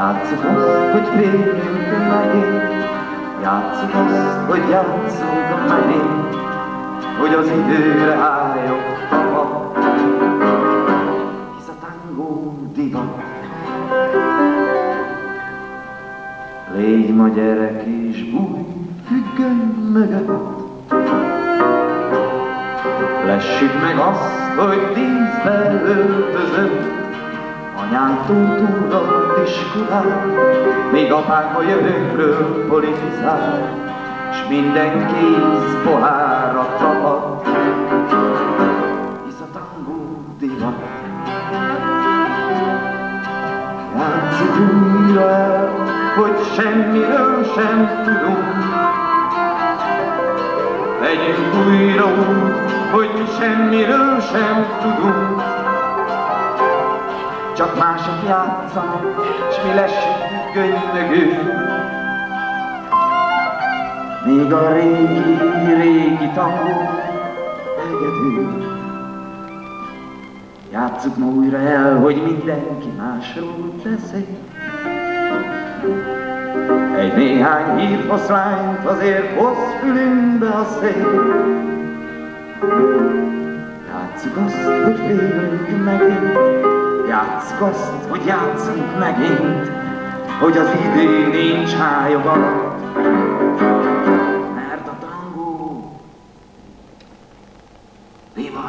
Játsszuk azt, hogy félünk megint, játsszuk azt, hogy játszunk megint, hogy az időre álljon a hisz a tangó divat. Légy ma gyerek és bújj függöny mögött, lessük meg azt, hogy díszbe öltözött, anyánktól túlott iskolán, még apánk a jövőnkről politizál, s minden kéz pohárra tapad, hisz a tangó divat. Játsszuk újra el, hogy semmiről sem tudunk, legyünk újra úgy, hogy mi semmiről sem tudunk, csak mások játszanak, s mi lessük függöny még a régi tangó egyedül. Játsszuk ma újra el, hogy mindenki másról beszél, egy néhány hírfoszlányt azért hoz fülünkbe a szél. Játsszuk azt, hogy félünk megint, játsszuk azt, hogy játszunk megint, hogy az idő nincs hályog alatt, mert a tangó divat.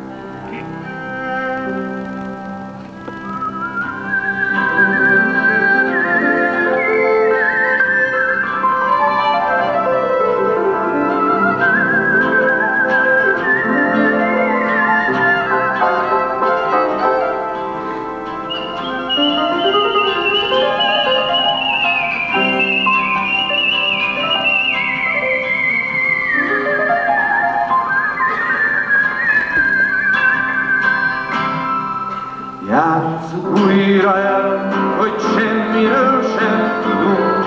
Játsszuk újra el, hogy semmiről sem tudunk,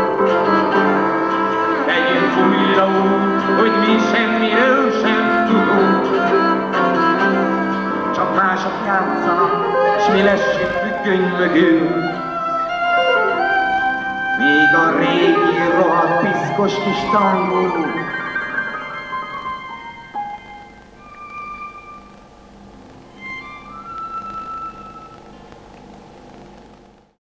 legyünk újra úgy, hogy mi semmiről sem tudunk, csak mások játszanak, s mi lessük függöny mögül, még a régi rohadt piszkos kis tangó